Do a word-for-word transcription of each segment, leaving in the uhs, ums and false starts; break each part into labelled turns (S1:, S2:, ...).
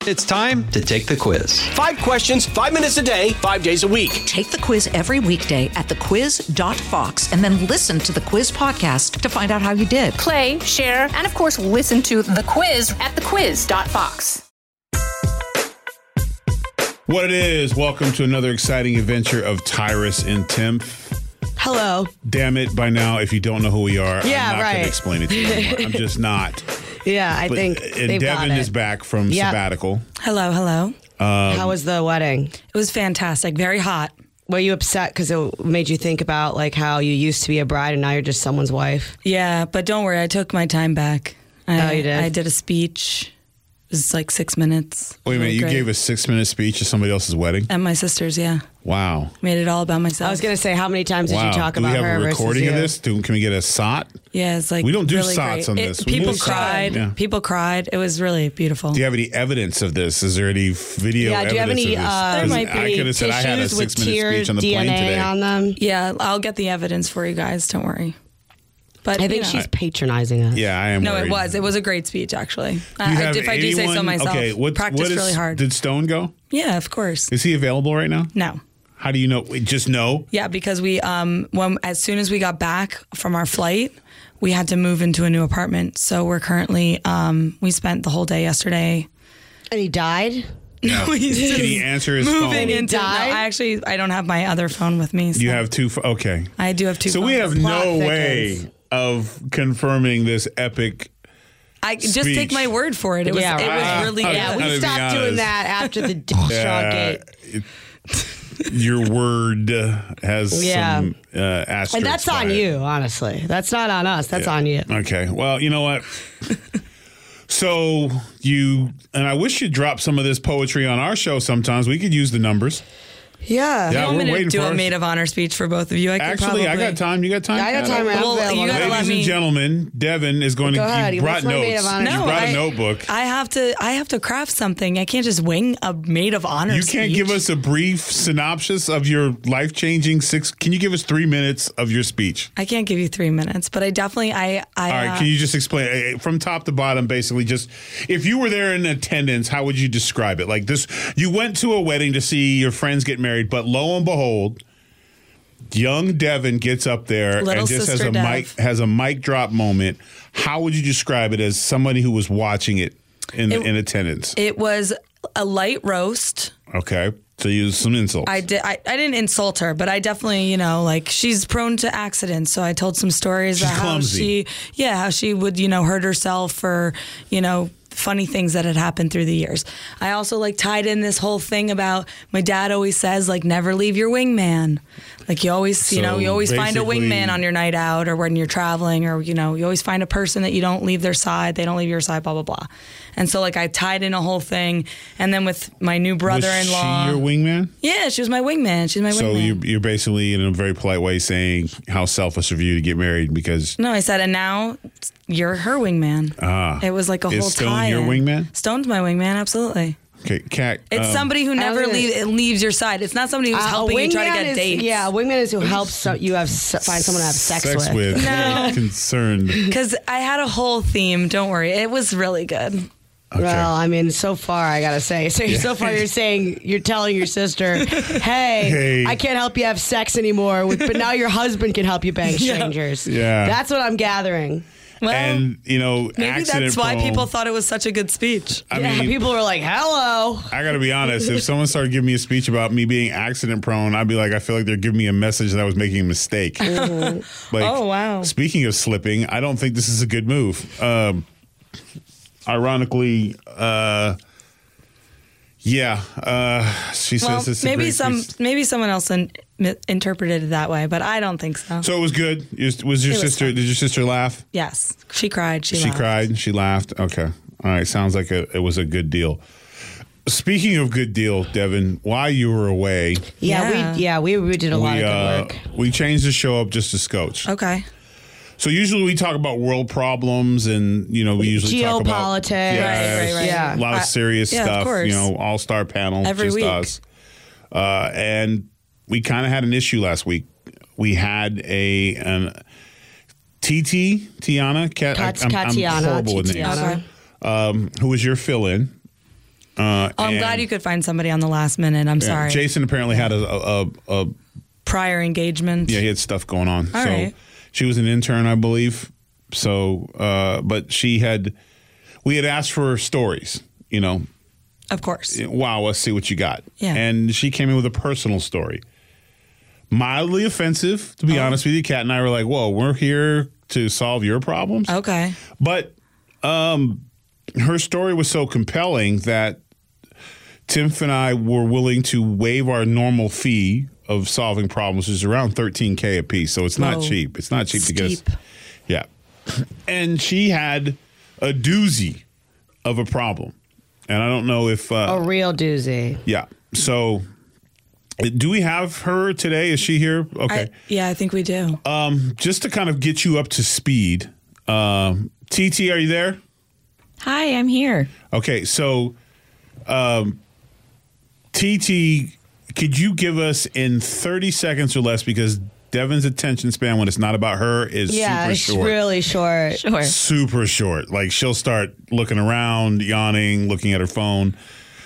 S1: It's time to take the quiz.
S2: Five questions, five minutes a day, five days a week.
S3: Take the quiz every weekday at the quiz dot fox and then listen to the quiz podcast to find out how you did.
S4: Play, share, and of course, listen to the quiz at the quiz dot fox.
S5: What it is, welcome to another exciting adventure of Tyrus and Tim.
S6: Hello.
S5: Damn it, by now, if you don't know who we are,
S6: yeah,
S5: I'm not
S6: right.
S5: going to explain it to you anymore. I'm just not.
S6: Yeah, I
S5: but,
S6: think
S5: And
S6: they've
S5: Devin
S6: got it.
S5: is back from
S6: Yep.
S5: sabbatical.
S7: Hello, hello.
S5: Um,
S6: How was the wedding?
S7: It was fantastic. Very hot.
S6: Were you upset because it made you think about like how you used to be a bride and now you're just someone's wife?
S7: Yeah, but don't worry. I took my time back. I,
S6: Oh, you did?
S7: I did a speech. It was like six minutes.
S5: Wait a minute, you
S7: Great.
S5: gave a six-minute speech at somebody else's wedding?
S7: At my sister's, yeah.
S5: Wow.
S7: Made it all about myself.
S6: I was going to say, how many times did
S5: Wow.
S6: you talk
S5: Do we
S6: about
S5: have
S6: her
S5: a
S6: versus
S5: recording
S6: you?
S5: of this? Do, can we get a S O T?
S7: Yeah, it's like
S5: We don't do
S7: really
S5: S O Ts
S7: great.
S5: on
S7: It-
S5: this. We
S7: people
S5: need S O Ts.
S7: cried.
S5: Yeah.
S7: People cried. It was really beautiful.
S5: Do you have any evidence of this? Is there any video
S6: Yeah, do you have
S5: evidence
S6: any
S5: of this?
S6: uh,
S7: There might
S5: I
S7: be
S5: could have said I had a
S6: tissues with
S5: six-minute
S6: tear
S5: speech on the
S6: D N A
S5: plane today.
S6: on them?
S7: Yeah, I'll get the evidence for you guys. Don't worry. But
S6: I
S7: you
S6: think
S7: know.
S6: she's patronizing us.
S5: Yeah, I am
S7: No,
S5: worried.
S7: it was. It was a great speech, actually.
S5: You
S7: I, I,
S5: have
S7: if I do say so
S5: anyone-
S7: myself,
S5: Okay, what,
S7: practice
S5: what is,
S7: really hard.
S5: Did Stone go?
S7: Yeah, of course.
S5: Is he available right now?
S7: No.
S5: How do you know? Wait, just know?
S7: Yeah, because we um when as soon as we got back from our flight, we had to move into a new apartment. So we're currently um we spent the whole day yesterday.
S6: And he died?
S5: No.
S7: He's
S5: Can
S7: just
S5: he answer his
S7: moving
S5: phone?
S7: into. No,
S6: died?
S7: I actually I don't have my other phone with me. So
S5: You have two. pho- Okay.
S7: I do have two.
S5: So
S7: phones.
S5: we have
S6: Plot
S5: no
S6: thickens.
S5: way of confirming this epic.
S7: I just
S5: speech.
S7: take my word for it. It was
S6: Yeah,
S7: it
S6: right.
S7: was really
S5: Uh,
S7: good.
S6: Yeah,
S5: I'm
S6: we
S5: gonna be
S6: stopped doing
S5: honest.
S6: that after the d- straw
S5: Uh,
S6: gate.
S5: it- your word uh, has
S6: Yeah.
S5: some uh, asterisks.
S6: And that's
S5: by
S6: on
S5: it.
S6: you, honestly. That's not on us. That's on you.
S5: Okay. Well, you know what? So you and I wish you'd drop some of this poetry on our show sometimes. We could use the numbers.
S6: Yeah.
S5: Yeah,
S7: You want
S5: we're
S7: me
S5: waiting
S7: to do
S5: for
S7: a
S5: ours.
S7: maid of honor speech for both of you? I could
S5: Actually, I
S7: probably-
S5: got time. You got time?
S6: I got
S5: Yeah,
S6: time. I'm
S7: Well,
S6: available.
S7: you gotta
S5: Ladies
S7: let
S5: and
S7: me-
S5: gentlemen, Devin is going
S6: Go
S5: to.
S6: ahead.
S5: You brought
S6: What's my maid
S5: notes.
S6: of honor?
S5: You
S7: No,
S5: brought a
S7: I-
S5: notebook.
S7: I have to. I have to craft something. I can't just wing a maid of honor.
S5: You can't
S7: speech.
S5: give us a brief synopsis of your life-changing six. Can you give us three minutes of your speech?
S7: I can't give you three minutes, but I definitely. I. I
S5: All right.
S7: uh,
S5: Can you just explain uh, from top to bottom, basically, just if you were there in attendance, how would you describe it? Like this, you went to a wedding to see your friends get married, but lo and behold, young Devin gets up there
S7: Little
S5: and just has
S7: sister
S5: a
S7: Dev.
S5: mic has a mic drop moment. How would you describe it as somebody who was watching it in
S7: It-
S5: in attendance?
S7: It was a light roast.
S5: Okay, so you use some insults.
S7: I did. I, I didn't insult her, but I definitely, you know, like she's prone to accidents. So I told some stories
S5: She's
S7: about how
S5: clumsy.
S7: she, yeah, how she would, you know, hurt herself or, you know, funny things that had happened through the years. I also like tied in this whole thing about my dad always says like never leave your wingman. Like you always, you
S5: So
S7: know, you always find a
S5: basically-
S7: wingman on your night out or when you're traveling or, you know, you always find a person that you don't leave their side. They don't leave your side, blah, blah, blah. And so like I tied in a whole thing. And then with my new brother-in-law.
S5: Was she your wingman?
S7: Yeah, she was my wingman. She's my
S5: So
S7: wingman.
S5: you're, you're basically in a very polite way saying how selfish of you to get married because
S7: No, I said, and now you're her wingman.
S5: Ah.
S7: It was like a
S5: Is
S7: whole
S5: Stone
S7: tie.
S5: your wingman?
S7: Stone's my wingman, absolutely.
S5: okay, Cat.
S7: It's
S5: um,
S7: somebody who
S6: was
S7: never
S6: gonna-
S7: leave, leaves your side. It's not somebody who's
S6: Uh, a
S7: helping you try to
S6: wingman
S7: get
S6: is-
S7: dates.
S6: Yeah, a wingman is who helps so you have se- find someone to have sex, with.
S5: with.
S7: No.
S5: I'm concerned.
S7: Because I had a whole theme. Don't worry. It was really good.
S5: Okay.
S6: Well, I mean, so far I gotta say, so so far you're saying you're telling your sister, "Hey,
S5: Hey.
S6: I can't help you have sex anymore, with, but now your husband can help you bang strangers."
S5: Yeah.
S6: That's what I'm gathering.
S7: Well,
S5: and you know,
S7: maybe
S5: accident
S7: that's why
S5: prone.
S7: people thought it was such a good speech.
S5: I
S6: yeah,
S5: mean,
S6: people were like, "Hello."
S5: I got to be honest. If someone started giving me a speech about me being accident prone, I'd be like, I feel like they're giving me a message that I was making a mistake. Like,
S7: Oh, wow.
S5: Speaking of slipping, I don't think this is a good move. Um, ironically, uh, yeah, uh, she
S7: Well,
S5: says it's a
S7: maybe
S5: great
S7: some,
S5: speech.
S7: maybe someone else in, mi- interpreted it that way, but I don't think so.
S5: So it was good. Is- Was your
S7: It was
S5: sister?
S7: fun.
S5: Did your sister laugh?
S7: Yes, she cried. She,
S5: She
S7: laughed.
S5: cried. She laughed. Okay. All right. Sounds like a, it was a good deal. Speaking of good deal, Devin, while you were away,
S6: Yeah,
S7: Yeah.
S6: we yeah we, we did a lot
S5: we
S6: of good
S5: uh,
S6: work.
S5: we changed the show up just a scotch.
S7: Okay.
S5: So usually we talk about world problems, and you know we usually talk about
S6: Geopolitics.
S5: yeah,
S7: Right, right, right.
S6: Yeah.
S5: a lot of
S7: Uh,
S5: serious
S7: yeah, of
S5: stuff.
S7: course.
S5: You know, all star panel
S7: Every
S5: just
S7: week.
S5: us. Uh, and we kind of had an issue last week. We had a an T T Tiana Kat,
S6: Kat-
S5: I'm, I'm
S6: Katiana,
S5: horrible with names.
S6: Titiana.
S7: Okay.
S5: Um, who was your fill-in? Uh,
S7: Oh, I'm
S5: and-
S7: glad you could find somebody on the last minute. I'm
S5: yeah,
S7: sorry.
S5: Jason apparently had a, a, a, a
S7: Prior engagement.
S5: yeah, he had stuff going on.
S7: All
S5: so
S7: right.
S5: she was an intern, I believe. So, uh, but she had, we had asked for stories, you know,
S7: Of course.
S5: wow, let's see what you got.
S7: Yeah.
S5: And she came in with a personal story. Mildly offensive, to be
S7: Oh.
S5: honest with you. Kat and I were like, whoa, we're here to solve your problems.
S7: Okay.
S5: But um, her story was so compelling that Tiff and I were willing to waive our normal fee of solving problems, which is around thirteen K a piece. So it's not
S7: Whoa.
S5: cheap. It's not cheap to get us.
S7: Steep.
S5: Yeah. And she had a doozy of a problem. And I don't know if. Uh,
S6: A real doozy.
S5: yeah. So do we have her today? Is she here? Okay.
S7: I, yeah, I think we do.
S5: Um, just to kind of get you up to speed, um, T T, are you there?
S8: Hi, I'm here.
S5: Okay, so um, T T, could you give us in thirty seconds or less, because Devin's attention span when it's not about her is
S6: Yeah,
S5: super
S6: it's
S5: short.
S6: really short.
S8: Sure.
S5: Super short. Like she'll start looking around, yawning, looking at her phone.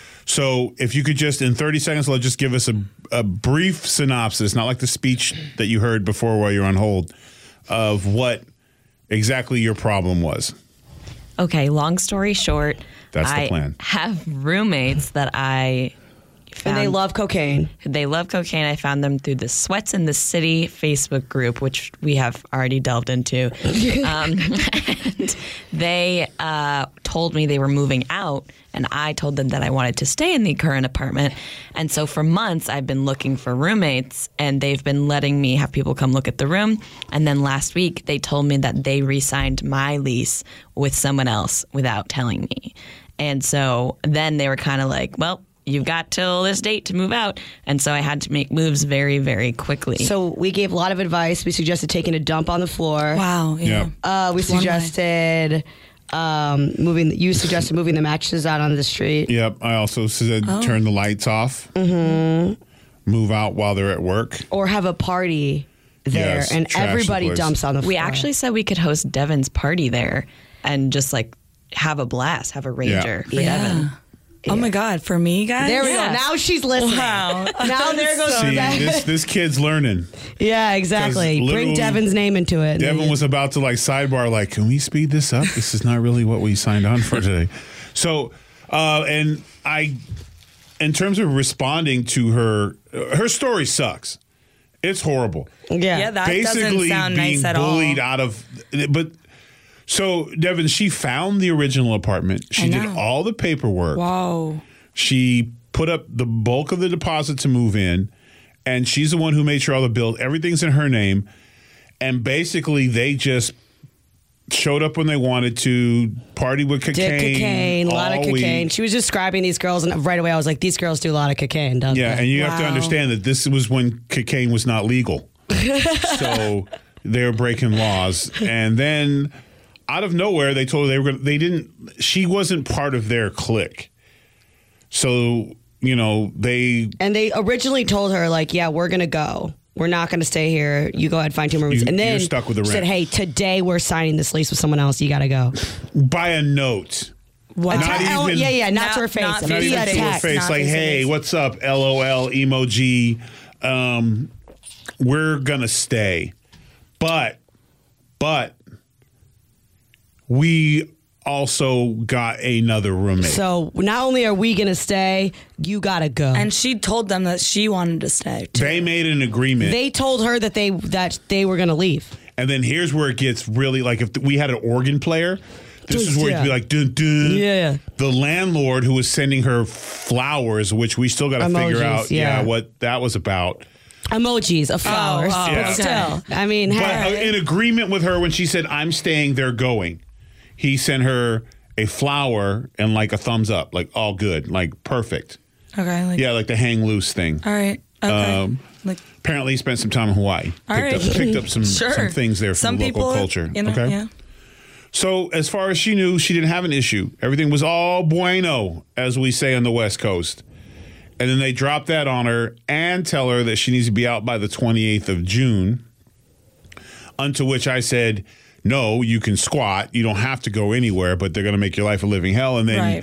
S5: So if you could just in thirty seconds, let just give us a, a brief synopsis, not like the speech that you heard before while you're on hold, of what exactly your problem was.
S8: Okay, long story short,
S5: That's the
S8: I
S5: plan.
S8: have roommates that I
S6: And
S8: found.
S6: they love cocaine.
S8: They love cocaine. I found them through the Sweats in the City Facebook group, which we have already delved into. um, and they uh, told me they were moving out, and I told them that I wanted to stay in the current apartment. And so for months, I've been looking for roommates, and they've been letting me have people come look at the room. And then last week, they told me that they re-signed my lease with someone else without telling me. And so then they were kind of like, well, you've got till this date to move out. And so I had to make moves very, very quickly.
S6: So we gave a lot of advice. We suggested taking a dump on the floor.
S7: Wow. Yeah.
S5: Yeah.
S6: Uh, we
S7: One way.
S6: suggested um, moving. You suggested moving the mattresses out on the street.
S5: Yep. I also said
S7: Oh.
S5: turn the lights off. Mm-hmm. Move out while they're at work.
S6: Or have a party there,
S5: Yes,
S6: and
S5: trash the
S6: everybody
S5: place.
S6: dumps on the floor.
S8: we actually said we could host Devin's party there and just like have a blast, have a rager for Devin.
S7: Oh my God. For me, guys?
S6: There we
S8: Yeah.
S6: go. Now she's listening.
S7: Wow.
S6: Now there goes
S5: See,
S6: Devin.
S5: this this kid's learning.
S6: Yeah, exactly.
S5: 'Cause
S6: Bring
S5: literally,
S6: Devin's name into it.
S5: Devin was about to like sidebar, like, can we speed this up? This is not really what we signed on for today. So, uh, and I, in terms of responding to her, her story sucks. It's horrible.
S6: Yeah.
S7: Yeah, that
S5: Basically
S7: doesn't sound
S5: being
S7: nice at
S5: bullied
S7: all.
S5: out of, but so Devin, she found the original apartment. She
S7: I
S5: did
S7: know.
S5: all the paperwork.
S7: Whoa.
S5: She put up the bulk of the deposit to move in, and she's the one who made sure all the bills, everything's in her name. And basically, they just showed up when they wanted to, party with cocaine.
S6: Did cocaine, a lot of
S5: all
S6: cocaine.
S5: week.
S6: She was describing these girls, and right away I was like, these girls do a lot of cocaine, don't
S5: Yeah,
S6: they?
S5: and you have to
S7: Wow.
S5: understand that this was when cocaine was not legal. So they were breaking laws. And then out of nowhere, they told her they were going to, they didn't, she wasn't part of their clique. So, you know, they,
S6: And they originally told her, like, yeah, we're going to go. We're not going to stay here. You go ahead, find two more rooms.
S5: You-
S6: And then
S5: you're stuck with the
S6: said,
S5: rent.
S6: hey, today we're signing this lease with someone else. You got to go.
S5: by a note.
S7: Wow.
S5: Not
S6: Te- oh,
S5: even-
S6: yeah, yeah, not,
S7: Not-
S6: to her face.
S7: not
S5: Not
S7: face
S5: even
S6: via
S5: to
S7: to
S5: her
S6: text.
S5: face,
S7: Not
S5: like,
S7: face to
S5: hey,
S7: face.
S5: what's up? LOL, emoji. Um, we're going to stay. But, but, we also got another roommate.
S6: So not only are we going to stay, you got to go.
S7: And she told them that she wanted to stay. Too.
S5: They made an agreement.
S6: they told her that they that they were going to leave.
S5: And then here's where it gets really like if we had an organ player, this is where it'd be
S6: Yeah.
S5: like dun dun.
S6: Yeah.
S5: The landlord who was sending her flowers, which we still got to figure
S6: Emojis,
S5: out, yeah.
S6: yeah.
S5: what that was about.
S6: Emojis of flowers.
S7: oh,
S5: Yeah.
S6: But still, I mean,
S5: But
S6: hey.
S5: uh, in agreement with her when she said, "I'm staying," they're going. He sent her a flower and like a thumbs up, like all good, like perfect.
S7: Okay. Like,
S5: Yeah, like the hang loose thing.
S7: All right. Okay.
S5: Um,
S7: like,
S5: Apparently, he spent some time in Hawaii.
S7: all
S5: Picked
S7: right.
S5: up picked up some
S7: sure.
S5: some things there from
S7: Some
S5: the
S7: people,
S5: local culture.
S7: You know,
S5: okay.
S7: Yeah.
S5: So as far as she knew, she didn't have an issue. Everything was all bueno, as we say on the West Coast. And then they drop that on her and tell her that she needs to be out by the twenty-eighth of June. Unto which I said, no, you can squat. You don't have to go anywhere, but they're going to make your life a living hell. And then
S7: Right.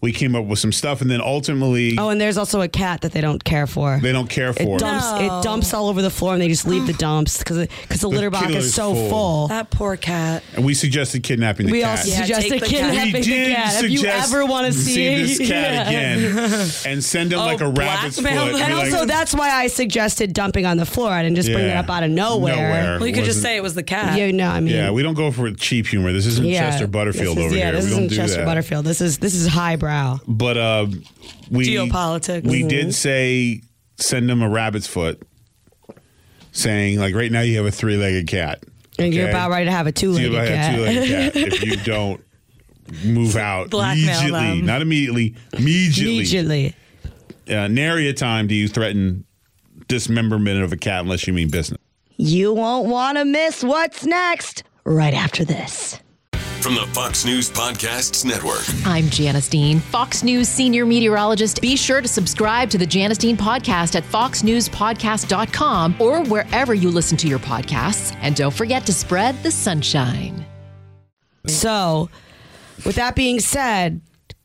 S5: We came up with some stuff, and then ultimately,
S6: Oh, and there's also a cat that they don't care for.
S5: they don't care for
S6: It
S5: it.
S6: dumps.
S7: No.
S6: It dumps all over the floor, and they just leave the dumps because because the litter box
S5: killer's
S6: is so
S5: full.
S6: full.
S7: That poor cat.
S5: And we suggested kidnapping the
S6: We
S5: cat.
S6: also
S7: Yeah,
S6: suggested
S7: take the cat.
S6: kidnapping
S5: we
S6: the
S5: did
S6: cat. If you
S5: suggest
S6: ever want to see,
S5: this cat
S6: Yeah.
S5: again and send him
S7: Oh,
S5: like a rabbit's foot.
S7: blackmail
S5: and
S7: them.
S5: be
S6: And
S5: like,
S6: also, that's why I suggested dumping on the floor. I didn't just bring it
S5: Yeah.
S6: up out of nowhere.
S5: Nowhere.
S7: Well, you could just
S5: Wasn't-
S7: say it was the cat.
S6: Yeah, no, I mean,
S5: yeah, we don't go for cheap humor. This isn't
S6: yeah,
S5: Chester Butterfield
S6: this is,
S5: over
S6: yeah,
S5: here.
S6: this
S5: we don't
S6: isn't
S5: do
S6: Chester
S5: that.
S6: Butterfield. This is this is highbrow.
S5: But uh, we
S7: Geopolitics.
S5: We
S6: Mm-hmm.
S5: did say send him a rabbit's foot, saying like right now you have a three-legged cat,
S6: And you're
S5: okay?
S6: about ready to have a
S5: So
S6: two-legged
S5: you have
S6: cat.
S5: a two-legged cat if you don't move out
S7: Blackmail
S5: immediately,
S7: them.
S5: not immediately, immediately.
S6: Immediately.
S5: Uh, nary a time do you threaten dismemberment of a cat unless you mean business.
S6: You won't want to miss what's next right after this.
S9: From the Fox News Podcasts Network.
S10: I'm Janice Dean, Fox News senior meteorologist. Be sure to subscribe to the Janice Dean podcast at fox news podcast dot com or wherever you listen to your podcasts. And don't forget to spread the sunshine.
S6: So, with that being said,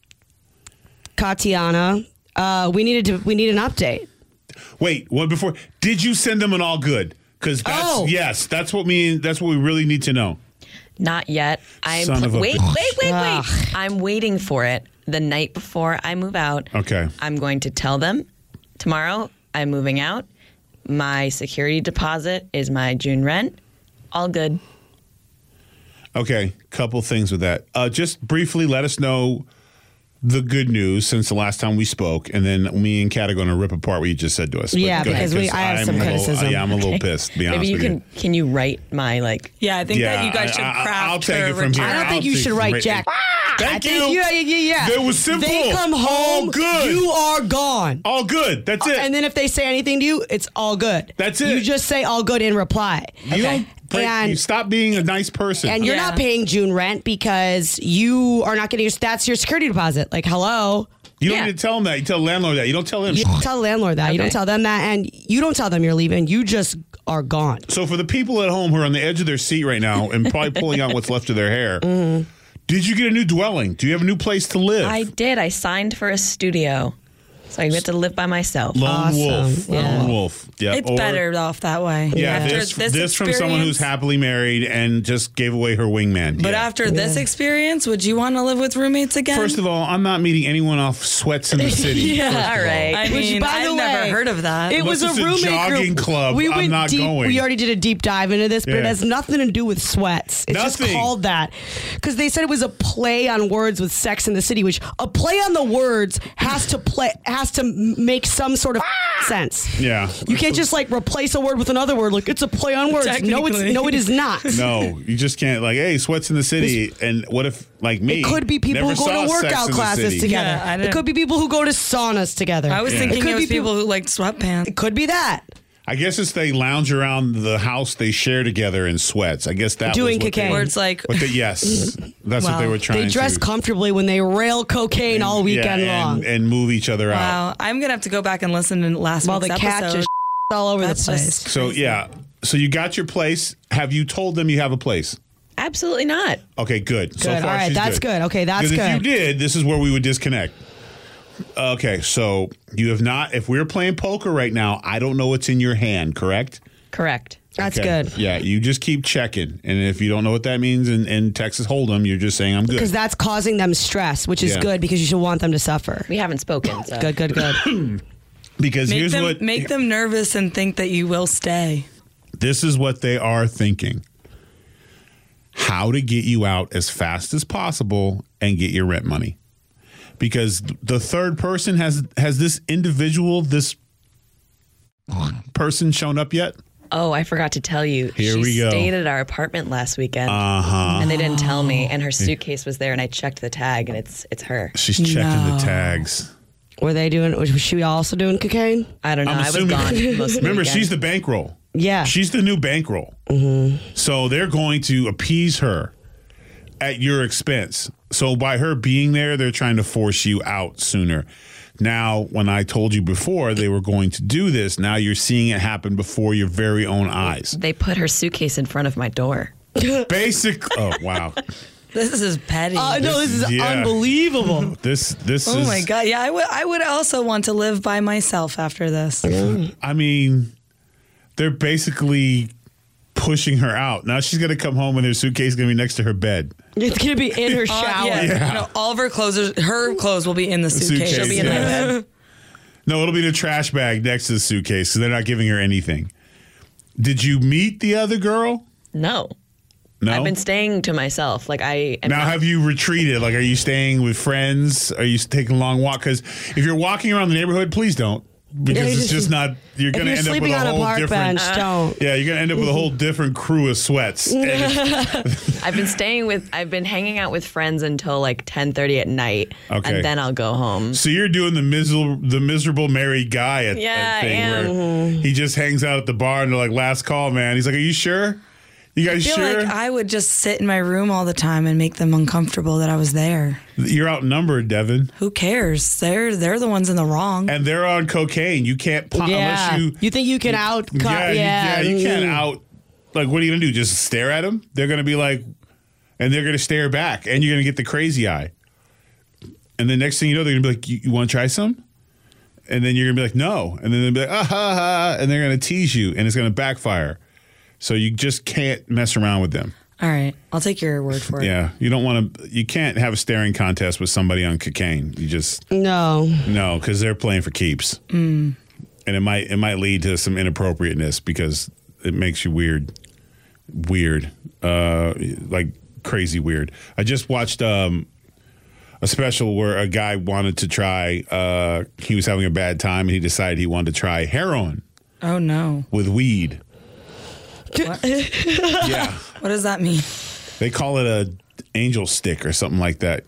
S6: Katiana, uh, we needed to we need an update.
S5: Wait, one before. Did you send them an all good? Because that's
S6: Oh.
S5: yes, that's what me. That's what we really need to know.
S8: Not yet. I'm
S5: Son of a
S8: wait,
S5: bitch.
S8: wait, wait,
S6: Ugh.
S8: wait. I'm waiting for it the night before I move out.
S5: Okay.
S8: I'm going to tell them tomorrow I'm moving out. My security deposit is my June rent. All good.
S5: Okay, couple things with that. Uh, just briefly, let us know the good news since the last time we spoke, and then me and Kat are going to rip apart what you just said to us. But
S6: Yeah,
S5: go ahead,
S6: because we- I have
S5: I'm
S6: some
S5: a little-
S6: criticism.
S5: uh, yeah, I'm a little pissed. To be honest
S8: Maybe you
S5: with
S8: can
S5: you.
S8: can you write my like
S7: Yeah, I think
S5: Yeah,
S7: that you guys should
S5: I- I-
S7: craft
S5: I'll take
S7: her
S5: it from here.
S6: I don't
S5: I'll
S6: think you
S5: take
S6: should
S5: it
S6: write
S5: from-
S6: Jack.
S5: Thank
S6: I
S5: you.
S6: think, yeah, yeah, yeah, yeah.
S5: That was simple.
S6: They come
S5: All
S6: home,
S5: good.
S6: you are gone.
S5: All good. That's it.
S6: And then if they say anything to you, it's all good.
S5: That's it.
S6: You just say all good in reply.
S5: you don't break,
S6: And-
S5: you stop being a nice person.
S6: And you're
S7: Yeah.
S6: not paying June rent because you are not getting your, that's your security deposit. Like, hello.
S5: you don't
S8: Yeah.
S5: need to tell them that. You tell the landlord that. You don't tell him.
S6: You tell the landlord that. You don't
S8: Okay.
S6: tell them that. And you don't tell them you're leaving. You just are gone.
S5: So for the people at home who are on the edge of their seat right now and probably pulling out what's left of their hair,
S6: Mm-hmm.
S5: did you get a new dwelling? Do you have a new place to live?
S8: I did. I signed for a studio. So I get to live by myself.
S5: Lone
S6: Awesome.
S5: wolf.
S6: Yeah.
S5: Lone wolf. Yeah.
S7: It's
S5: or-
S7: better off that way.
S5: Yeah,
S7: After
S5: this, this, from someone who's
S7: experience-
S5: happily married and just gave away her wingman.
S7: But
S5: Yeah.
S7: after this experience, would you want to live with roommates again?
S5: First of all, I'm not meeting anyone off sweats in the city.
S7: Yeah.
S5: first of
S8: All right.
S7: I
S6: Which,
S7: mean,
S6: by
S7: I've
S6: the
S7: never
S6: way,
S7: heard of that.
S6: It
S5: Unless
S6: was a
S5: it's a
S6: roommate
S5: jogging
S6: group.
S5: club,
S6: We
S5: I'm
S6: went
S5: not
S6: deep.
S5: going.
S6: We already did a deep dive into this, but it
S5: Yeah.
S6: has nothing to do with sweats. It's just
S5: Nothing.
S6: called that because they said it was a play on words with Sex in the City, which a play on the words has to play has to m- make some sort of sense.
S5: Yeah.
S6: You can't just like replace a word with another word. Like it's a play on words. No, it's
S7: Technically.
S6: no, it is not.
S5: No, you just can't like, hey, sweats in the city. And what if, like me,
S6: It could be people
S5: never
S6: who go
S5: saw
S6: to
S5: Sex
S6: workout
S5: in the
S6: classes
S5: City.
S6: together.
S7: Yeah, I
S6: it
S7: didn't-
S6: could be people who go to saunas together.
S7: I was
S5: Yeah.
S7: thinking
S6: It
S7: it,
S6: could
S7: was
S6: be
S7: people who liked sweatpants.
S6: It could be that.
S5: I guess it's they lounge around the house they share together in sweats. I guess that
S6: Doing
S5: was what
S6: cocaine.
S5: They,
S7: Where it's like,
S5: what they, yes, that's what
S7: Wow.
S5: they were trying
S6: They dress
S5: to
S6: comfortably when they rail cocaine all weekend
S5: yeah,
S6: long.
S5: and, and move each other out.
S7: wow, I'm gonna have to go back and listen to last
S6: While
S7: week's
S6: the cat
S7: episode.
S6: just all over
S7: That's
S6: the place.
S7: just-
S5: So yeah, so you got your place. Have you told them you have a place?
S8: Absolutely not.
S5: Okay, good. So
S6: Good.
S5: far,
S6: All right,
S5: she's
S6: that's good. Okay, that's
S5: Because if you
S6: good.
S5: did, this is where we would disconnect. Okay, so you have not. If we're playing poker right now, I don't know what's in your hand. Correct?
S8: Correct.
S6: That's
S5: Okay.
S6: good.
S5: Yeah, you just keep checking, and if you don't know what that means in, in Texas Hold'em, you're just saying I'm good.
S6: Because that's causing them stress, which is
S5: Yeah.
S6: good because you should want them to suffer.
S8: We haven't spoken. So.
S6: Good, good, good.
S5: Because
S7: Make
S5: here's
S7: them,
S5: what
S7: make them nervous and think that you will stay.
S5: this is what they are thinking: how to get you out as fast as possible and get your rent money. Because the third person has has this individual, this person shown up yet?
S8: Oh, I forgot to tell you.
S5: Here
S8: she
S5: we go.
S8: stayed at our apartment last weekend,
S5: Uh-huh.
S8: and they didn't tell me. And her suitcase was there, and I checked the tag, and it's it's her.
S5: She's checking the tags.
S6: Were they doing, was she also doing cocaine?
S8: I don't know.
S5: I'm
S8: I was
S5: assuming.
S8: gone most of the
S5: Remember,
S8: weekend.
S5: she's the bankroll.
S6: Yeah.
S5: She's the new bankroll. Mm-hmm. So they're going to appease her at your expense. So by her being there, they're trying to force you out sooner. Now, when I told you before they were going to do this, now you're seeing it happen before your very own eyes.
S8: They put her suitcase in front of my door.
S5: Basic. Oh, wow.
S7: This is petty.
S6: Uh, no, this is
S5: Yeah.
S6: unbelievable.
S5: This this
S7: oh
S5: is.
S7: my god! Yeah, I would. I would also want to live by myself after this.
S5: I mean, they're basically pushing her out. Now she's gonna come home and her suitcase is gonna be next to her bed.
S6: It's going to be in her
S7: Uh,
S6: shower.
S7: yeah,
S5: Yeah.
S7: No, all of her clothes, are, her clothes will be in the suitcase.
S5: Suitcase,
S7: She'll be in my
S5: yeah.
S7: bed.
S5: No, it'll be in a trash bag next to the suitcase, so they're not giving her anything. Did you meet the other girl?
S8: No.
S5: No.
S8: I've been staying to myself. Like I am
S5: Now,
S8: not-
S5: have you retreated? Like, are you staying with friends? Are you taking a long walk? Because if you're walking around the neighborhood, please don't. Because
S6: Yeah,
S5: it's
S6: just-
S5: just not. You're
S6: If
S5: going to
S6: you're
S5: end up with
S6: sleeping
S5: a
S6: on a
S5: whole
S6: park
S5: different.
S6: bench, don't.
S5: Yeah, you're going to end up with a whole different crew of sweats. And it's-
S8: I've been staying with I've been hanging out with friends until like ten thirty at night.
S5: Okay.
S8: And then I'll go home.
S5: So you're doing the miserable, the miserable married guy at,
S8: Yeah,
S5: at
S8: I
S5: thing
S8: am.
S5: where he just hangs out at the bar and they're like, "Last call, man." He's like, "Are you sure? You guys
S7: I feel
S5: sure?"
S7: like I would just sit in my room all the time and make them uncomfortable that I was there.
S5: You're outnumbered, Devin,
S7: Who cares? They're they're the ones in the wrong.
S5: and they're on cocaine. You can't pop
S6: Yeah.
S5: unless you.
S6: You think you can out?
S5: Yeah,
S6: Yeah,
S5: you, yeah, you can't
S6: Mm.
S5: out. Like, what are you gonna do? Just stare at them? They're gonna be like, and they're gonna stare back, and you're gonna get the crazy eye. And the next thing you know, they're gonna be like, "You, you want to try some?" And then you're gonna be like, "No," and then they'll be like, "Ah ha ha," and they're gonna tease you, and it's gonna backfire. So you just can't mess around with them.
S7: All right, I'll take your word for it.
S5: Yeah, you don't want to. You can't have a staring contest with somebody on cocaine. You just
S6: No.
S5: no, because they're playing for keeps,
S7: Mm.
S5: and it might it might lead to some inappropriateness because it makes you weird, weird, uh, like crazy weird. I just watched um, a special where a guy wanted to try. Uh, he was having a bad time, and he decided he wanted to try heroin
S7: Oh no.
S5: with weed.
S7: What?
S5: Yeah.
S7: What does that mean?
S5: They call it a angel stick or something like that.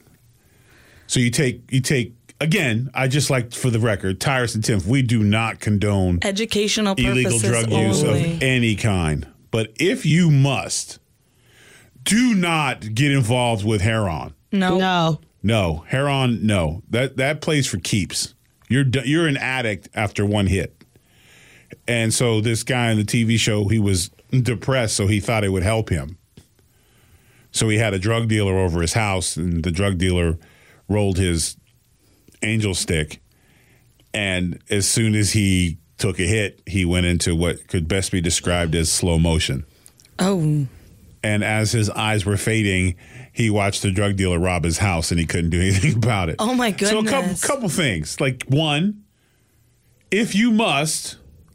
S5: So you take you take again. I just like for the record, Tyrus and Tim, we do not condone
S7: Educational
S5: illegal
S7: purposes
S5: drug use
S7: only.
S5: of any kind. But if you must, do not get involved with heroin.
S7: No.
S6: No.
S5: No, heroin. No, that that plays for keeps. You're d- you're an addict after one hit. And so this guy on the T V show, he was depressed, so he thought it would help him. So he had a drug dealer over his house, and the drug dealer rolled his angel stick. And as soon as he took a hit, he went into what could best be described as slow motion.
S7: Oh.
S5: And as his eyes were fading, he watched the drug dealer rob his house, and he couldn't do anything about it.
S7: Oh, my
S5: So a couple,
S7: goodness.
S5: couple things. Like, one, if you must,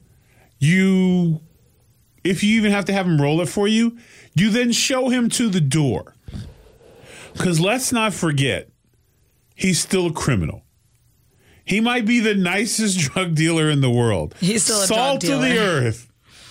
S5: you, if you even have to have him roll it for you, you then show him to the door. Because let's not forget, he's still a criminal. He might be the nicest drug dealer in the world.
S7: He's still a drug
S5: Salt
S7: dealer.
S5: of the earth.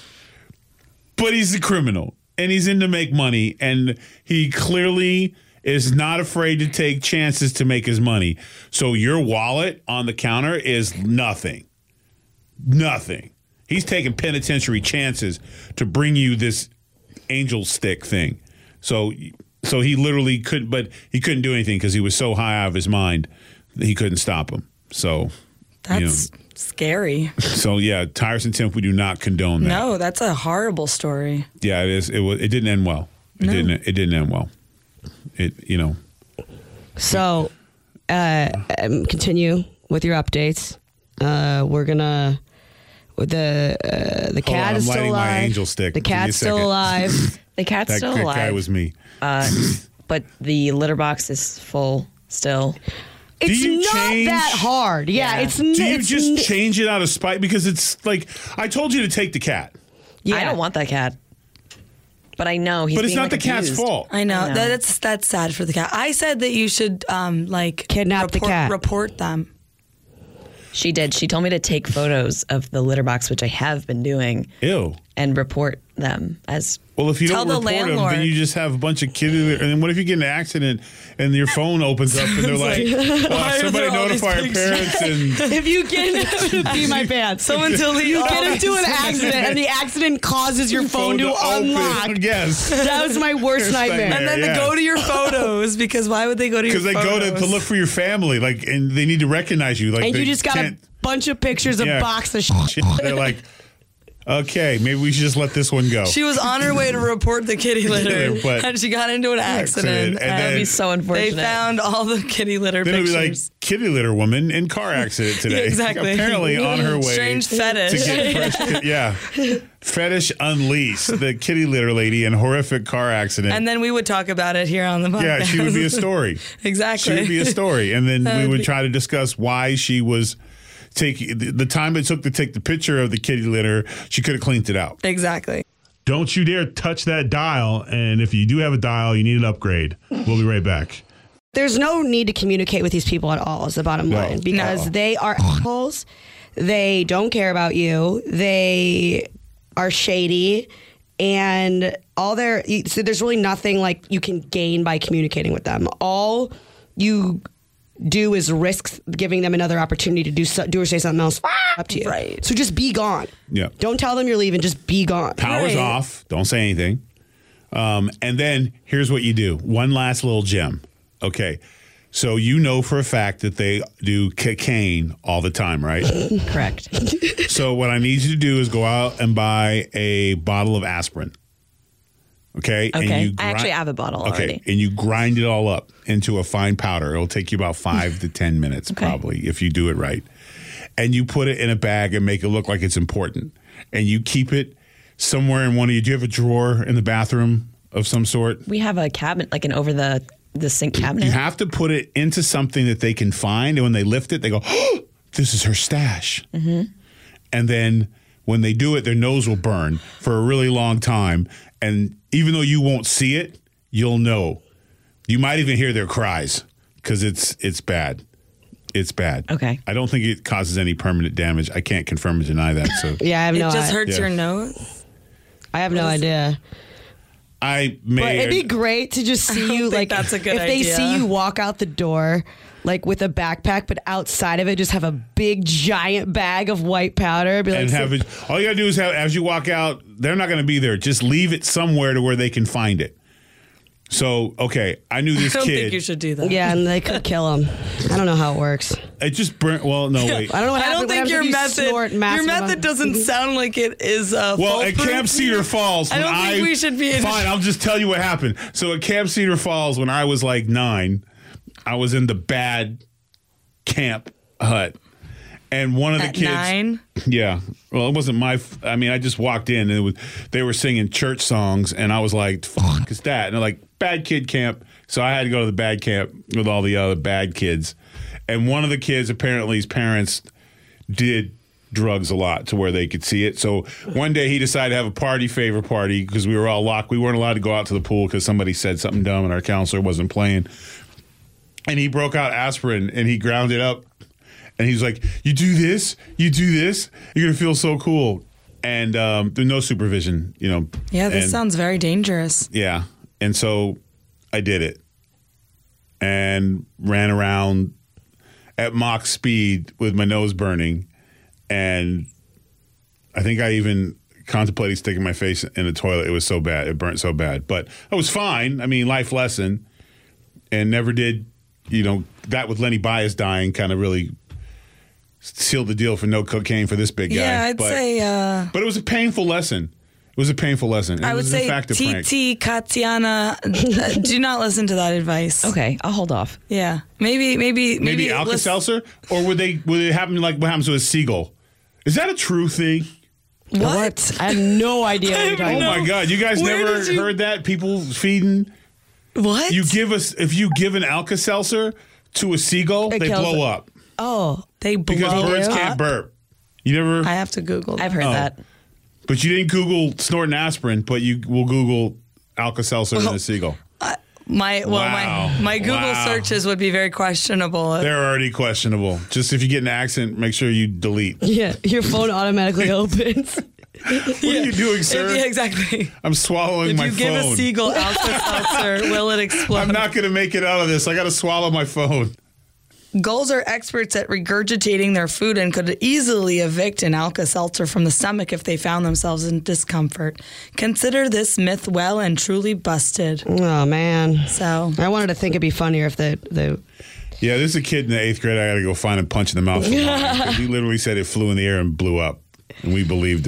S5: But he's a criminal, and he's in to make money, and he clearly is not afraid to take chances to make his money. So your wallet on the counter is nothing. Nothing. He's taking penitentiary chances to bring you this angel stick thing. So so he literally couldn't, but he couldn't do anything because he was so high out of his mind that he couldn't stop him. So,
S7: That's
S5: you know,
S7: scary.
S5: so yeah, Tyrus and Temp, we do not condone that.
S7: No, that's a horrible story.
S5: Yeah, it is. It was. It didn't end well. It
S7: No.
S5: didn't. It didn't end well. It. You know.
S6: So, uh, um, continue with your updates. Uh, we're gonna. The uh, the cat
S5: on,
S6: is
S5: I'm
S6: still
S5: lighting my
S6: alive.
S5: angel stick.
S6: The
S5: Give me a
S6: cat's still
S5: second.
S6: alive.
S8: The cat's
S5: That,
S8: still
S5: that
S8: alive.
S5: guy was me.
S8: Uh, but the litter box is full still.
S6: It's
S5: you
S6: not
S5: change-
S6: that hard. Yeah,
S8: Yeah.
S6: it's.
S5: Do you
S6: it's
S5: just
S6: n-
S5: change it out of spite? Because it's like I told you to take the cat,
S6: Yeah.
S8: I don't want that cat. But I know he's
S5: but it's
S8: being,
S5: not
S8: like,
S5: the cat's
S8: abused.
S5: fault.
S7: I know.
S8: I know.
S7: That's that's sad for the cat. I said that you should um like
S6: Kidnap the
S7: report,
S6: cat.
S7: report them.
S8: She did. She told me to take photos of the litter box, which I have been doing,
S5: Ew.
S8: and report them as.
S5: Well, if you
S7: Tell
S5: don't
S7: the
S5: report them, then
S7: landlord.
S5: you just have a bunch of kids. And then what if you get in an accident and your phone opens up and they're like, uh,
S7: Why are
S5: somebody
S7: there all these
S5: notify our
S7: pictures?
S5: parents and
S6: If you get pee my pants,
S7: Someone delete
S6: you
S7: all
S6: get into
S7: these
S6: an accident and the accident causes your phone to
S5: open.
S6: unlock.
S5: Yes.
S6: That was my worst
S5: Worst
S6: nightmare.
S5: nightmare.
S7: And then
S5: Yeah.
S7: to go to your photos because why would they go to your
S5: Because
S7: photos?
S5: they go to, to look for your family, like, and they need to recognize you. Like,
S6: And
S5: they
S6: you just got a
S5: can't-
S6: bunch of pictures of
S5: Yeah.
S6: box of shit.
S5: They're like, Okay, maybe we should just let this one go.
S7: She was on her way to report the kitty litter,
S5: Yeah, but-
S7: and she got into an accident.
S5: And then-
S8: That'd be so unfortunate.
S7: They found all the kitty litter
S5: Then it would
S7: pictures.
S5: be like, kitty litter woman in car accident today.
S7: Yeah, exactly.
S5: Apparently on her way.
S7: Strange
S5: to
S7: fetish.
S5: get fresh ki- yeah. Fetish Unleashed, the kitty litter lady in horrific car accident.
S7: And then we would talk about it here on the podcast.
S5: Yeah, she would be a story.
S7: Exactly.
S5: She would be a story. And then
S7: That
S5: we
S7: would
S5: would
S7: be-
S5: try to discuss why she was taking the the time it took to take the picture of the kitty litter. She could have cleaned it out.
S7: Exactly.
S5: Don't you dare touch that dial. And if you do have a dial, you need an upgrade. We'll be right back.
S6: There's no need to communicate with these people at all, is the bottom
S5: No.
S6: line, because
S5: No.
S6: they are assholes. They don't care about you. They are shady. And all their, so there's really nothing like you can gain by communicating with them. All you do is risk giving them another opportunity to do so, do or say something else up to you.
S7: Right.
S6: So just be gone.
S5: Yeah.
S6: Don't tell them you're leaving. Just be gone.
S5: Power's
S7: Right.
S5: off. Don't say anything. Um, and then here's what you do. One last little gem. Okay. So you know for a fact that they do cocaine all the time, right?
S8: Correct.
S5: So what I need you to do is go out and buy a bottle of aspirin. Okay?
S8: Okay. I actually have a bottle
S5: okay.
S8: already.
S5: And you grind it all up into a fine powder. It'll take you about five to ten minutes
S8: Okay.
S5: probably if you do it right. And you put it in a bag and make it look like it's important. And you keep it somewhere in one of you. Do you have a drawer in the bathroom of some sort?
S8: We have a cabinet, like an over the, the sink cabinet.
S5: You have to put it into something that they can find. And when they lift it, they go, oh, this is her stash.
S8: Mm-hmm.
S5: And then when they do it, their nose will burn for a really long time. And even though you won't see it, you'll know. You might even hear their cries because it's it's bad. It's bad.
S8: Okay.
S5: I don't think it causes any permanent damage. I can't confirm or deny that. So
S6: Yeah, I have
S7: It
S6: no
S7: just
S6: idea.
S7: hurts
S5: Yeah.
S7: your nose.
S6: I have no idea.
S5: I may.
S6: But it'd be great to just see
S7: don't
S6: you
S7: think
S6: like
S7: that's a good
S6: if they
S7: idea.
S6: see you walk out the door like with a backpack, but outside of it just have a big giant bag of white powder. Be like,
S5: and
S6: so-
S5: have it. All you gotta do is have as you walk out. They're not gonna be there. Just leave it somewhere to where they can find it. So okay, I knew this
S7: I don't
S5: kid.
S7: think you should do that.
S6: yeah, and they could kill him. I don't know how it works.
S5: It just burnt. Well, no wait.
S6: I don't know what
S7: I
S6: happens-
S7: don't
S6: what
S7: think
S6: happens
S7: your
S6: if you
S7: method
S6: snort
S7: your
S6: massive
S7: method
S6: amount-
S7: doesn't sound like it is uh,
S5: Well, at
S7: foolproof.
S5: Camp Cedar Falls,
S7: I
S5: when
S7: don't think
S5: I
S7: we should be in
S5: fine. I'll just tell you what happened. So at Camp Cedar Falls, when I was like nine, I was in the bad camp hut, and one of the
S7: At
S5: kids.
S7: nine?
S5: Yeah. Well, it wasn't my. f- I mean, I just walked in and it was. They were singing church songs, and I was like, "Fuck is that?" And they're like, "Bad kid camp." So I had to go to the bad camp with all the other bad kids, and one of the kids apparently his parents did drugs a lot to where they could see it. So one day he decided to have a party favor party because we were all locked. We weren't allowed to go out to the pool because somebody said something dumb and our counselor wasn't playing. And he broke out aspirin and he ground it up. And he's like, you do this, you do this, you're going to feel so cool. And um, there's no supervision, you know.
S7: Yeah, this
S5: And-
S7: sounds very dangerous.
S5: Yeah. And so I did it and ran around at Mach speed with my nose burning. And I think I even contemplated sticking my face in the toilet. It was so bad. It burnt so bad. But I was fine. I mean, life lesson. And never did, you know, that with Lenny Bias dying kind of really sealed the deal for no cocaine for this big guy.
S7: Yeah, I'd
S5: but,
S7: say. Uh,
S5: But it was a painful lesson. It was a painful lesson. It
S7: I would
S5: was
S7: say
S5: in fact a prank.
S7: T T Katiana, uh, do not listen to that advice.
S8: Okay, I'll hold off.
S7: Yeah, maybe, maybe,
S5: Maybe
S7: maybe.
S5: Alka
S7: listen-
S5: Seltzer, or would they would it happen like what happens to a seagull? Is that a true thing?
S6: What? I have no idea what you're talking
S5: Oh
S6: about.
S5: my God! You guys
S7: Where
S5: never
S7: did you-
S5: heard that? People feeding.
S7: What?
S5: You give us if you give an Alka Seltzer to a seagull,
S6: It
S5: they
S6: kills
S5: blow
S6: it.
S5: up
S6: Oh,
S7: they blow
S5: because birds
S7: up?
S5: can't burp. You never,
S7: I have to Google.
S8: I've heard
S5: Oh.
S8: that.
S5: but you didn't Google snorting aspirin, but you will Google Alka Seltzer and a seagull.
S7: My well,
S5: Wow.
S7: my my Google
S5: Wow.
S7: searches would be very questionable.
S5: They're already questionable. Just if you get an accent, make sure you delete.
S6: yeah. Your phone automatically opens.
S5: What are you doing, sir?
S7: If, yeah, exactly.
S5: I'm swallowing
S7: If
S5: my
S7: you
S5: phone.
S7: give a seagull Alka Seltzer, will it explode?
S5: I'm not going to make it out of this. I got to swallow my phone.
S7: Gulls are experts at regurgitating their food and could easily evict an Alka Seltzer from the stomach if they found themselves in discomfort. Consider this myth well and truly busted.
S6: Oh man.
S7: So
S6: I wanted to think it'd be funnier if the the
S5: Yeah, there's a kid in the eighth grade I got to go find and punch in the mouth. For lying, 'cause he literally said it flew in the air and blew up, and we believed him.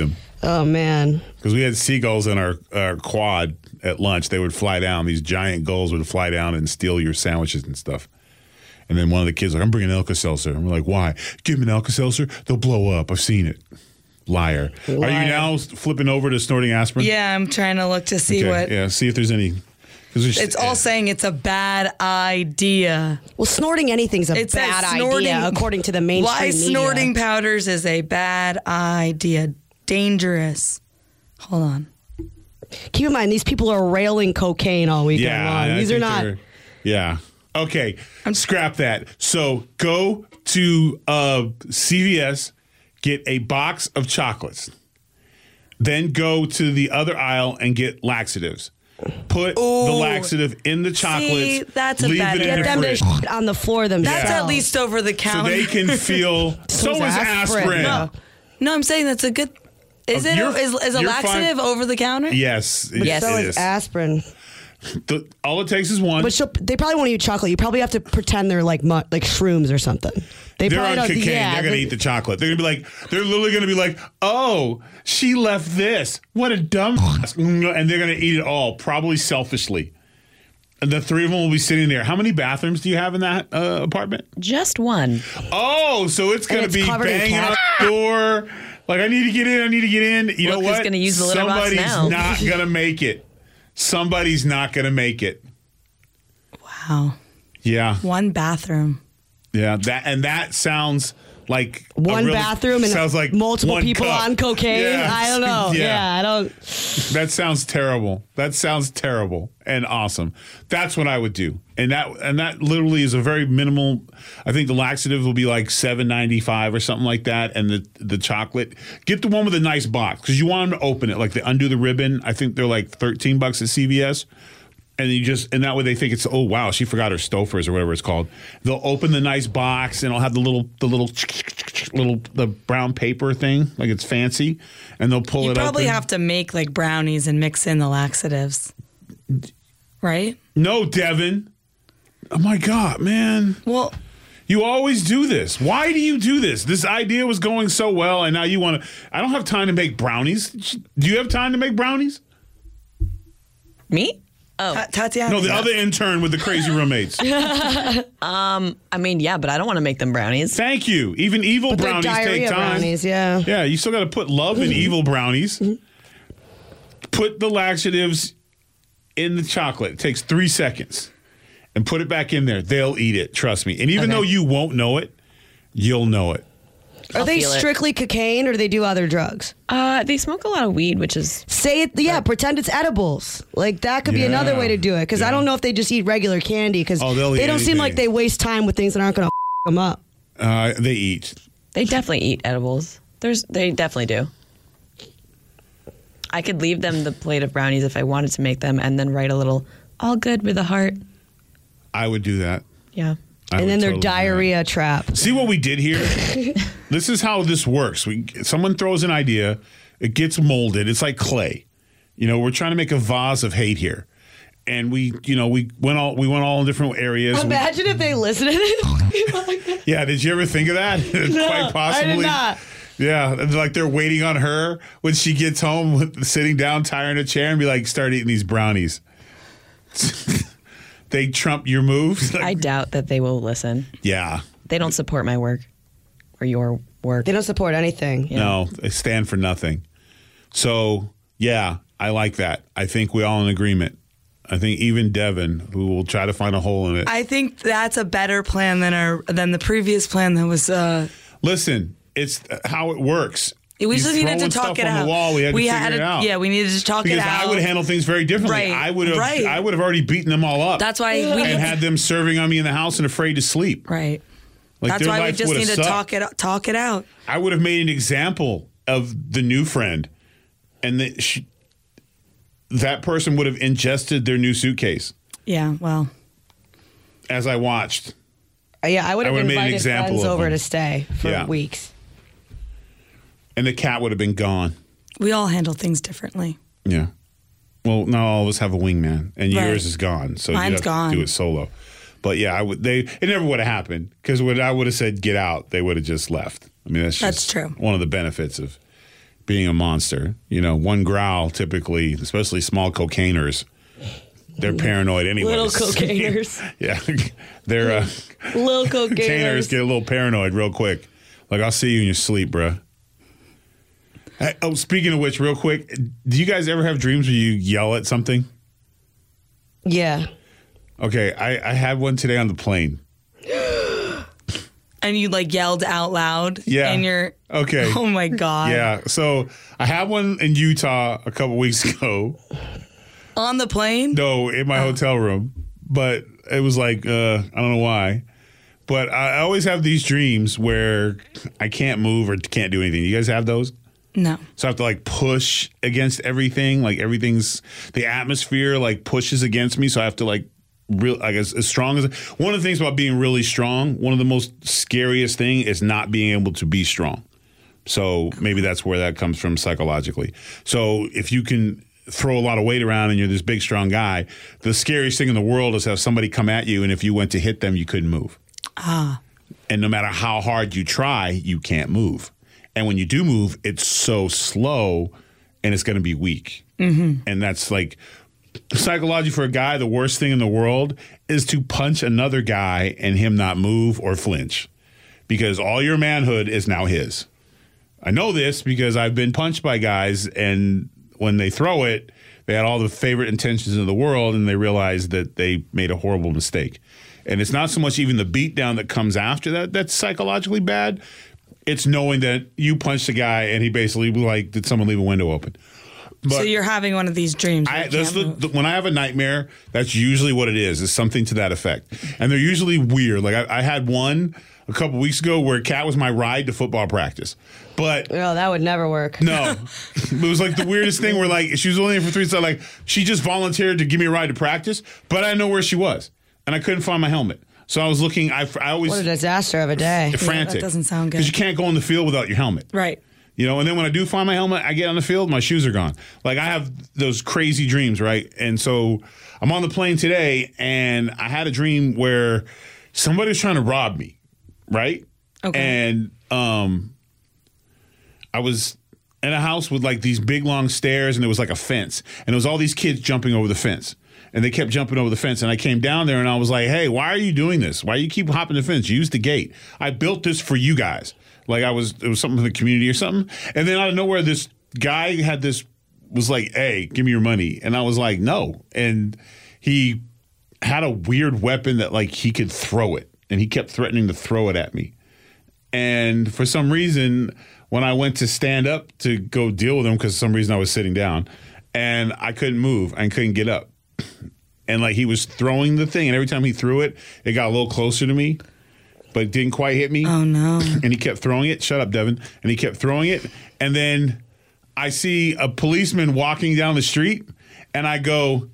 S6: Oh, man.
S5: Because we had seagulls in our, our quad at lunch. They would fly down. These giant gulls would fly down and steal your sandwiches and stuff. And then one of the kids was like, I'm bringing Alka-Seltzer. And we're like, why? Give them an Alka-Seltzer. They'll blow up. I've seen it. Liar. Liar. Are you now flipping over to snorting aspirin?
S7: Yeah, I'm trying to look to see
S5: okay.
S7: what.
S5: Yeah, see if there's any. Just,
S7: it's all
S5: yeah.
S7: saying it's a bad idea.
S6: Well, snorting anything's a
S7: it
S6: bad
S7: snorting,
S6: idea, according to the mainstream
S7: why
S6: media.
S7: Snorting powders is a bad idea. Dangerous. Hold on.
S6: Keep in mind, these people are railing cocaine all weekend
S5: yeah,
S6: long.
S5: I
S6: These are not.
S5: Yeah. Okay. Scrap that. So go to uh, C V S, get a box of chocolates. Then go to the other aisle and get laxatives. Put
S7: Ooh.
S5: the laxative in the chocolates.
S7: See, that's a
S5: leave
S7: bad
S5: it in
S6: Get
S5: the
S6: them to
S5: fridge.
S6: shit on the floor themselves.
S7: That's at least over the
S5: So
S7: counter.
S5: they can feel. so,
S6: So
S5: is
S6: is
S5: aspirin.
S6: aspirin.
S7: no. no, I'm saying that's a good. Is
S5: Oh,
S7: it
S5: you're-
S7: is, is a
S5: you're
S7: laxative
S5: fine.
S7: over the counter?
S5: Yes.
S6: But
S5: yes,
S6: so
S5: it
S6: is
S5: is.
S6: aspirin.
S5: The, all it takes is one.
S6: But she'll, they probably won't eat chocolate. You probably have to pretend they're like mu- like shrooms or something. They
S5: They're
S6: probably
S5: on
S6: don't-
S5: cocaine.
S6: yeah,
S5: they're gonna
S6: they-
S5: eat the chocolate. They're gonna be like, they're literally gonna be like, oh, she left this. What a dumb. And they're gonna eat it all, probably selfishly. And the three of them will be sitting there. How many bathrooms do you have in that uh, apartment?
S8: Just one.
S5: Oh, so it's gonna
S6: it's
S5: be
S6: covered in
S5: banging on
S6: cat-
S5: the door. Like, I need to get in. I need to get in. You
S8: Look
S5: know
S8: who's
S5: what?
S8: gonna use the litter box
S5: Somebody's
S8: now.
S5: not gonna make it. Somebody's not gonna make it.
S7: Wow.
S5: Yeah.
S7: One bathroom.
S5: Yeah, that and that sounds like a
S6: one
S5: really-
S6: bathroom and
S5: sounds like
S6: multiple
S5: one
S6: people
S5: cup.
S6: on cocaine.
S5: Yeah.
S6: I don't know.
S5: Yeah.
S6: Yeah. I don't.
S5: That sounds terrible. That sounds terrible and awesome. That's what I would do. And that and that literally is a very minimal. I think the laxative will be like seven ninety five or something like that. And the the chocolate, get the one with a nice box because you want them to open it. Like they undo the ribbon. I think they're like thirteen bucks at C V S. And you just and that way they think it's oh wow she forgot her Stouffer's or whatever it's called. They'll open the nice box and it'll have the little the little little the brown paper thing like it's fancy, and they'll pull
S7: You
S5: it.
S7: probably
S5: open.
S7: have to make like brownies and mix in the laxatives, right?
S5: No, Devin. Oh my God, man!
S7: Well,
S5: you always do this. Why do you do this? This idea was going so well, and now you want to. I don't have time to make brownies. Do you have time to make brownies?
S8: Me? Oh,
S7: Ta- Tatiana.
S5: No, the other intern with the crazy roommates.
S8: um, I mean, yeah, but I don't want to make them brownies.
S5: Thank you. Even evil
S6: But they're
S5: brownies take
S6: diarrhea
S5: time.
S6: brownies, yeah.
S5: Yeah, you still got to put love in evil brownies. Put the laxatives in the chocolate. It takes three seconds. And put it back in there. They'll eat it. Trust me. And even
S8: Okay.
S5: though you won't know it, you'll know it.
S6: Are
S8: I'll
S6: they
S8: feel it.
S6: strictly cocaine or do they do other drugs?
S8: Uh, they smoke a lot of weed, which is
S6: Say it, yeah. Pretend it's edibles. Like that could be
S5: Yeah,
S6: another way to do it. Because
S5: yeah.
S6: I don't know if they just eat regular candy. Because
S5: Oh, they'll
S6: they
S5: eat
S6: don't seem like
S5: anything.
S6: they waste time with things that aren't going to f- them up.
S5: Uh, they eat.
S8: they definitely eat edibles. There's they definitely do. I could leave them the plate of brownies if I wanted to make them, and then write a little "all good" with a heart.
S5: I would do that.
S8: Yeah.
S5: I
S6: and
S5: would
S6: then their
S5: totally do that.
S6: diarrhea trap.
S5: See what we did here? This is how this works. We someone throws an idea, it gets molded. It's like clay. You know, we're trying to make a vase of hate here. And we, you know, we went all we went all in different areas. We-
S6: Imagine if they listened to it.
S5: yeah, did you ever think of that?
S6: No,
S5: Quite possibly.
S6: I did not.
S5: Yeah, and like they're waiting on her when she gets home, sitting down, tiring a chair, and be like, start eating these brownies. They trump your moves. Like,
S8: I doubt that they will listen.
S5: yeah.
S8: They don't support my work or your work.
S6: They don't support anything.
S5: No, they stand for nothing. So, yeah, I like that. I think we're all in agreement. I think even Devin, who will try to find a hole in it.
S7: I think that's a better plan than our than the previous plan that was. Uh,
S5: Listen, it's how it works.
S7: we
S5: You
S7: just needed to
S5: throwing
S7: talk
S5: stuff
S7: it
S5: on
S7: out.
S5: the wall, we had to figure
S7: had
S5: it
S7: to-
S5: out.
S7: Yeah, we needed to talk
S5: because
S7: it out.
S5: I would handle things very differently.
S7: Right,
S5: I would have
S7: right.
S5: I would have already beaten them all up.
S7: That's why we
S5: and had them serving on me in the house and afraid to sleep.
S7: right.
S5: Like
S7: That's
S5: their
S7: why we
S5: life
S7: just
S5: would
S7: need
S5: have
S7: to
S5: sucked.
S7: talk it talk it out.
S5: I would have made an example of the new friend, and that she, that person would have ingested their new suitcase
S7: Yeah. Well.
S5: as I watched.
S6: Uh, Yeah, I would
S5: I
S6: have
S5: would've made an
S6: invited
S5: example
S6: friends
S5: of
S6: over
S5: them.
S6: to stay for
S5: Yeah.
S6: weeks.
S5: And the cat would have been gone.
S7: We all handle things differently.
S5: Yeah. Well, not all of us have a wingman, and
S7: Right.
S5: yours is gone, so
S7: Mine's
S5: you have
S7: gone.
S5: to do it solo. But yeah, I would. They it never would have happened because when I would have said get out, they would have just left. I mean, that's just
S7: That's true.
S5: one of the benefits of being a monster. You know, one growl typically, especially small cocainers, they're paranoid anyway.
S6: Little cocainers.
S5: Yeah. They're uh,
S6: little cocainers.
S5: cocainers get a little paranoid real quick. Like, I'll see you in your sleep, bruh. Hey, oh, speaking of which, real quick, do you guys ever have dreams where you yell at something?
S6: Yeah.
S5: Okay, I, I had one today on the plane.
S7: And you like yelled out loud.
S5: Yeah.
S7: And you're
S5: okay.
S7: Oh my God.
S5: Yeah. So I had one in Utah a couple weeks ago.
S7: On the plane?
S5: No, in my oh. hotel room. But it was like, uh, I don't know why. But I always have these dreams where I can't move or can't do anything. You guys have those?
S7: No.
S5: So I have to like push against everything. Like everything's, the atmosphere like pushes against me. So I have to like, real, I guess, as strong as, one of the things about being really strong, one of the most scariest thing is not being able to be strong. So maybe that's where that comes from psychologically. So if you can throw a lot of weight around and you're this big, strong guy, the scariest thing in the world is have somebody come at you and if you went to hit them, you couldn't move.
S7: Ah.
S5: And no matter how hard you try, you can't move. And when you do move, it's so slow and it's going to be weak.
S7: Mm-hmm.
S5: And that's like, psychology for a guy, the worst thing in the world is to punch another guy and him not move or flinch because all your manhood is now his. I know this because I've been punched by guys and when they throw it, they had all the favorite intentions in the world and they realized that they made a horrible mistake. And it's not so much even the beatdown that comes after that that's psychologically bad. It's knowing that you punched a guy and he basically was like, did someone leave a window open? But
S7: so you're having one of these dreams.
S5: I, that's the, the, when I have a nightmare, that's usually what it is. It's something to that effect. And they're usually weird. Like I, I had one a couple weeks ago where Kat was my ride to football practice. But
S6: no, that would never work.
S5: No. It was like the weirdest thing where like she was only in for three, so like she just volunteered to give me a ride to practice, but I didn't know where she was. And I couldn't find my helmet. So I was looking, I, I always...
S6: What a disaster of a day.
S5: Frantic.
S7: Yeah, that doesn't sound good.
S5: Because you can't go in the field without your helmet.
S7: Right.
S5: You know, and then when I do find my helmet, I get on the field, my shoes are gone. Like I have those crazy dreams, right? And so I'm on the plane today and I had a dream where somebody was trying to rob me, right?
S7: Okay.
S5: And um, I was in a house with like these big long stairs and there was like a fence. And there was all these kids jumping over the fence. And they kept jumping over the fence. And I came down there and I was like, hey, why are you doing this? Why do you keep hopping the fence? Use the gate. I built this for you guys. Like I was, it was something for the community or something. And then out of nowhere, this guy had this, was like, hey, give me your money. And I was like, no. And he had a weird weapon that like he could throw it. And he kept threatening to throw it at me. And for some reason, when I went to stand up to go deal with him, because for some reason I was sitting down and I couldn't move and couldn't get up. And like he was throwing the thing, and every time he threw it, it got a little closer to me, but it didn't quite hit me.
S7: Oh no!
S5: And he kept throwing it. Shut up, Devin. And he kept throwing it, and then I see a policeman walking down the street, and I go,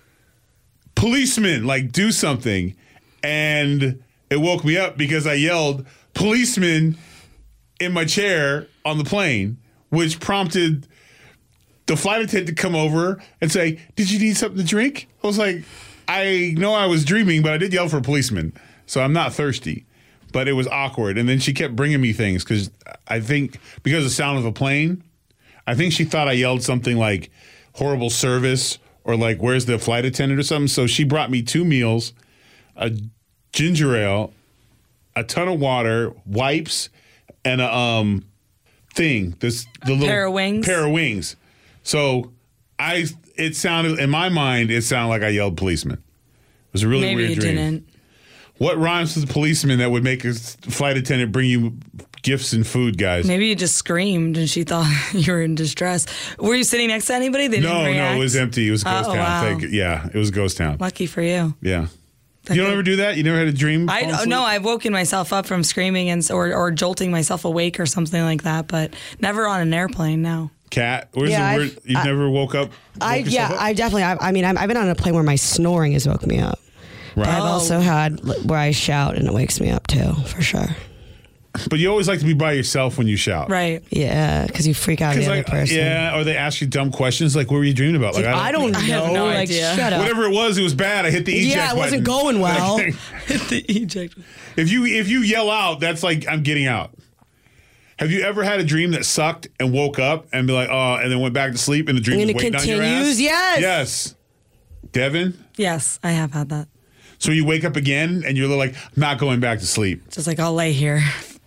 S5: "Policeman, like do something!" And it woke me up because I yelled, "Policeman!" in my chair on the plane, which prompted the flight attendant to come over and say, did you need something to drink? I was like, I know I was dreaming, but I did yell for a policeman, so I'm not thirsty. But it was awkward. And then she kept bringing me things because I think because of the sound of a plane, I think she thought I yelled something like horrible service or like, where's the flight attendant or something. So she brought me two meals, a ginger ale, a ton of water, wipes, and a um thing. This the little
S7: pair of wings.
S5: Pair of wings. So I, it sounded, in my mind, it sounded like I yelled policeman. It was a really
S7: Maybe
S5: weird
S7: you
S5: dream.
S7: didn't.
S5: What rhymes with policeman that would make a flight attendant bring you gifts and food, guys?
S7: Maybe you just screamed and she thought you were in distress. Were you sitting next to anybody? They didn't
S5: no,
S7: react?
S5: no, it was empty. It was ghost
S7: oh,
S5: town.
S7: Wow.
S5: Thank, yeah, it was ghost town.
S7: Lucky for you.
S5: Yeah. You don't ever do that? You never had a dream?
S7: I no, I've woken myself up from screaming and or or jolting myself awake or something like that, but never on an airplane. No.
S5: Kat, where's
S6: Yeah,
S5: the word?
S6: I've-
S5: You've
S6: I-
S5: never woke up?
S6: I
S5: woke
S6: yeah,
S5: yourself up?
S6: I definitely. I, I mean, I'm, I've been on a plane where my snoring has woke me up.
S5: Right.
S6: But I've
S7: Oh.
S6: also had l- where I shout and it wakes me up too, for sure.
S5: But you always like to be by yourself when you shout.
S7: Right.
S6: Yeah, because you freak out the other
S5: like,
S6: person.
S5: yeah, or they ask you dumb questions like, what were you dreaming about? Like,
S6: I don't know.
S7: I have no
S6: like,
S7: idea.
S6: shut up.
S5: Whatever it was, it was bad. I hit the eject
S6: Yeah, it wasn't
S5: button.
S6: going well.
S7: Hit the eject.
S5: If you if you yell out, that's like I'm getting out. Have you ever had a dream that sucked and woke up and be like, oh, and then went back to sleep and the dream
S6: And
S5: was
S6: it
S5: waiting on your ass?
S6: continues, yes.
S5: Yes. Devin?
S7: Yes, I have had that.
S5: So you wake up again and you're like, not going back to sleep.
S7: Just like, I'll lay here.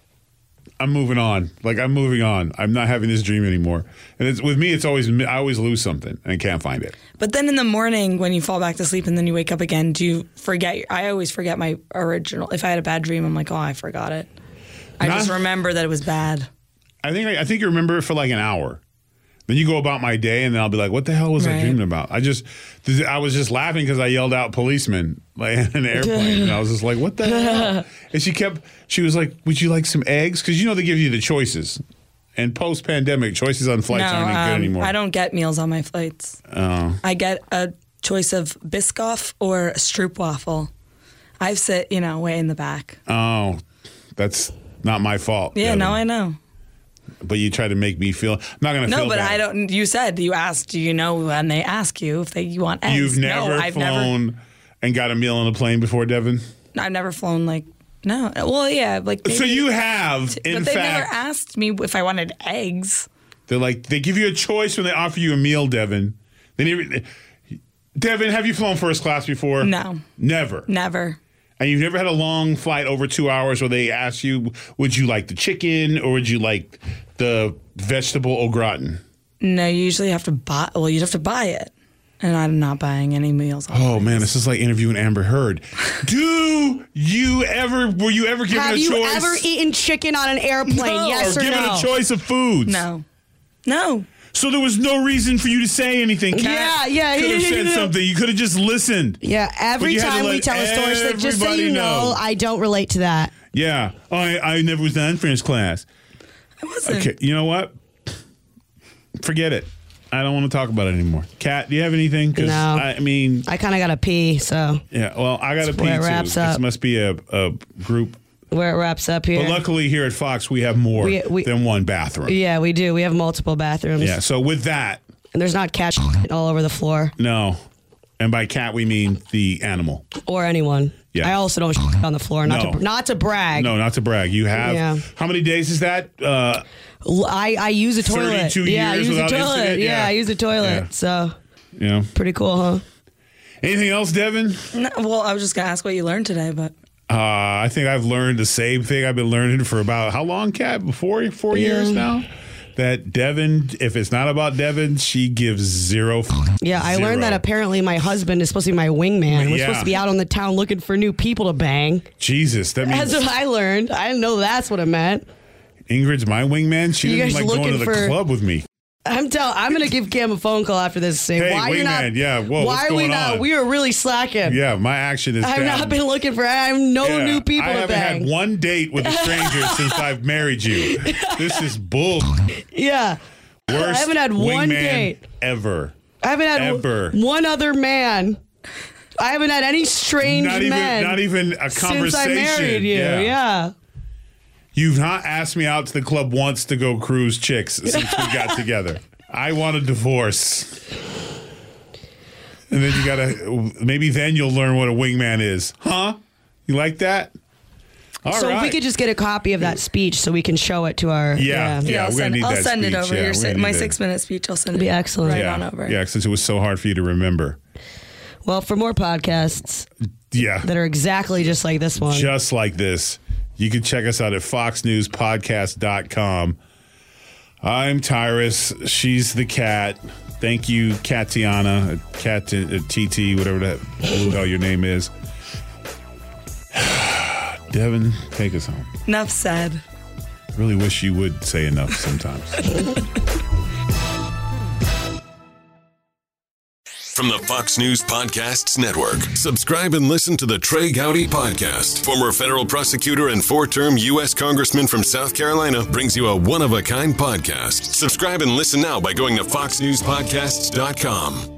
S5: I'm moving on. Like, I'm moving on. I'm not having this dream anymore. And it's, with me, it's always, I always lose something and I can't find it.
S7: But then in the morning, when you fall back to sleep and then you wake up again, do you forget? I always forget my original. If I had a bad dream, I'm like, oh, I forgot it. I
S5: Not-
S7: just remember that it was bad.
S5: I think I think you remember it for like an hour. Then you go about my day, and then I'll be like, "What the hell was I
S7: Right.
S5: dreaming about?" I just, I was just laughing because I yelled out "policeman" like in an airplane, and I was just like, "What the hell?" And she kept, she was like, "Would you like some eggs?" Because you know they give you the choices. And post-pandemic, choices on flights
S7: no,
S5: aren't any
S7: um,
S5: good anymore.
S7: I don't get meals on my flights.
S5: Oh.
S7: I get a choice of Biscoff or a Stroopwafel. I've sit, you know, way in the back.
S5: Oh, that's not my fault.
S7: Yeah,
S5: Devin.
S7: no, I know.
S5: But you try to make me feel. I'm not going to
S7: No,
S5: feel
S7: but
S5: bad.
S7: I don't. You said you asked. Do you know when they ask you if they you want eggs?
S5: You've never
S7: no, I've
S5: flown
S7: never.
S5: and got a meal on a plane before, Devin?
S7: I've never flown like no. Well, yeah, like. Maybe,
S5: So you have,
S7: but
S5: in
S7: they never
S5: fact,
S7: asked me if I wanted eggs.
S5: they're like, they give you a choice when they offer you a meal, Devin. They never, Devin, have you flown first class before?
S7: No.
S5: Never.
S7: Never.
S5: And you've never had a long flight over two hours where they ask you, would you like the chicken or would you like the vegetable au gratin?
S7: No, you usually have to buy. Well, you'd have to buy it, and I'm not buying any meals. On
S5: Oh man, this is like interviewing Amber Heard. Do you ever? Were you ever given
S6: Have
S5: a
S6: you
S5: choice?
S6: ever eaten chicken on an airplane?
S5: No,
S6: Yes
S5: or
S6: or
S5: given
S6: no?
S5: a choice of foods?
S7: No. No.
S5: So there was no reason for you to say anything. Kat.
S6: Yeah, yeah,
S5: Could have
S6: yeah,
S5: said
S6: yeah.
S5: something. You could have just listened.
S6: Yeah,
S5: But
S6: every
S5: you had to
S6: time we
S5: let
S6: tell a story, she's like, just so
S5: everybody
S6: you know,
S5: know.
S6: I don't relate to that.
S5: Yeah. Oh, I, I never was done first class.
S7: I wasn't.
S5: Okay. You know what? Forget it. I don't want to talk about it anymore. Kat, do you have anything? 'Cause
S6: No.
S5: I, I mean,
S6: I kind of got to pee, so
S5: yeah. Well, I got to
S6: That's
S5: pee
S6: where it
S5: too.
S6: wraps
S5: This
S6: up.
S5: must be a, a group.
S6: where it wraps up here.
S5: But luckily, here at Fox, we have more
S6: We- we-
S5: than one bathroom.
S6: Yeah, we do. We have multiple bathrooms.
S5: Yeah. So with that,
S6: And there's not cat all over the floor
S5: no. And by cat, we mean the animal.
S6: or anyone.
S5: Yeah.
S6: I also don't on the floor. Not
S5: No.
S6: to not to brag.
S5: No, not to brag. You have
S6: Yeah.
S5: how many days is that? Uh,
S6: L- I, I use a toilet.
S5: thirty-two
S6: yeah, I
S5: years
S6: use a
S5: without
S6: toilet.
S5: incident?
S6: Yeah.
S5: Yeah.
S6: I use a toilet.
S5: Yeah.
S6: So
S5: you know.
S6: pretty cool, huh?
S5: Anything else, Devin?
S7: No, well, I was just gonna ask what you learned today, but
S5: Uh, I think I've learned the same thing I've been learning for about how long, Kat? Four, four
S6: Yeah.
S5: years now? That Devin, if it's not about Devin, she gives zero. f-
S6: Yeah, I learned that
S5: zero.
S6: apparently my husband is supposed to be my wingman. We're
S5: Yeah.
S6: supposed to be out on the town looking for new people to bang.
S5: Jesus, that means
S6: That's what I learned. I didn't know that's what it meant.
S5: Ingrid's my wingman. She
S6: You
S5: doesn't
S6: guys
S5: like going to
S6: looking
S5: the
S6: for-
S5: club with me.
S6: I'm tell. I'm gonna give Cam a phone call after this. And say
S5: Hey,
S6: why you're not.
S5: wingman, yeah, whoa,
S6: why
S5: what's
S6: are we
S5: going
S6: not?
S5: on?
S6: We are really slacking.
S5: Yeah, my action is
S6: I've
S5: down.
S6: not been looking for. I have no
S5: Yeah,
S6: new people
S5: I
S6: to
S5: haven't
S6: bang.
S5: had one date with a stranger since I've married you. This is bull.
S6: Yeah,
S5: Worst
S6: I haven't had one
S5: wingman
S6: date.
S5: ever.
S6: I haven't had w-
S5: Ever.
S6: one other man. I haven't had any strange
S5: Not even,
S6: men.
S5: not even a conversation.
S6: Since I married you. Yeah.
S5: You've not asked me out to the club once to go cruise chicks since we got together. I want a divorce. And then you gotta, maybe then you'll learn what a wingman is. Huh? You like that? All
S6: so
S5: right.
S6: if we could just get a copy of that speech so we can show it to our.
S5: Yeah, yeah,
S7: I'll
S5: we're gonna
S7: send,
S5: need
S7: I'll
S5: that
S7: send it
S5: speech.
S7: over.
S5: Yeah,
S7: Your
S5: we're
S7: si-
S5: gonna
S7: my
S5: need that.
S7: six minute speech. I'll send
S6: It'd be
S7: it
S6: excellent.
S7: right
S5: yeah.
S7: on over.
S5: Yeah, since it was so hard for you to remember.
S6: Well, for more podcasts
S5: Yeah.
S6: that are exactly just like this one.
S5: Just like this. You can check us out at fox news podcast dot com. I'm Tyrus. She's the cat. Thank you, Katiana, Cat uh, T T, whatever that who the hell your name is. Devin, take us home.
S7: Enough said.
S5: Really wish you would say enough sometimes.
S9: From the Fox News Podcasts Network, subscribe and listen to the Trey Gowdy Podcast. Former federal prosecutor and four-term U S Congressman from South Carolina brings you a one-of-a-kind podcast. Subscribe and listen now by going to fox news podcasts dot com.